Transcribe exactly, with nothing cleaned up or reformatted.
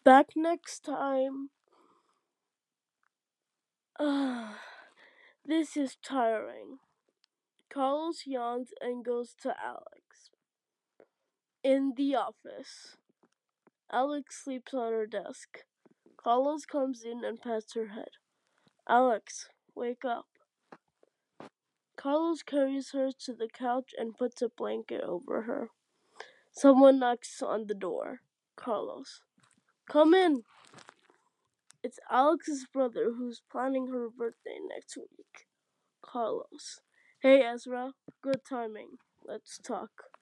Back next time. Ugh, this is tiring. Carlos yawns and goes to Alex. In the office, Alex sleeps on her desk. Carlos comes in and pats her head. Alex, wake up. Carlos carries her to the couch and puts a blanket over her. Someone knocks on the door. Carlos. Come in. It's Alex's brother who's planning her birthday next week. Carlos. Hey Ezra, good timing. Let's talk.